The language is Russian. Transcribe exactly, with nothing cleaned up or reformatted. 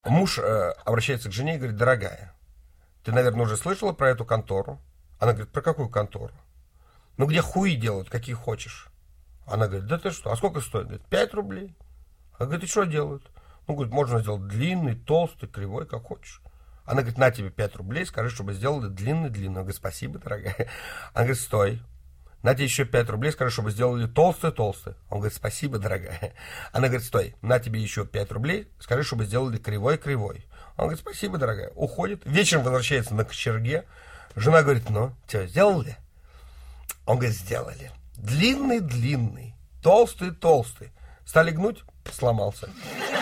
Муж э, обращается к жене и говорит: дорогая, ты, наверное, уже слышала про эту контору? Она говорит: про какую контору? Ну, где хуи делают, какие хочешь. Она говорит: да ты что, а сколько стоит? Говорит: пять рублей. Она говорит: и что делают? Ну, говорит, можно сделать длинный, толстый, кривой, как хочешь. Она говорит: на тебе пять рублей, скажи, чтобы сделали длинный-длинный. Она говорит: спасибо, дорогая. Она говорит: стой. На тебе еще пять рублей, скажи, чтобы сделали толстый-толстый. Он говорит: спасибо, дорогая. Она говорит: стой. На тебе еще пять рублей, скажи, чтобы сделали кривой-кривой. Он говорит: спасибо, дорогая. Уходит. Вечером возвращается на кочерге. Жена говорит: ну, что, сделали? Он говорит: сделали. Длинный-длинный, толстый-толстый. Стали гнуть, сломался.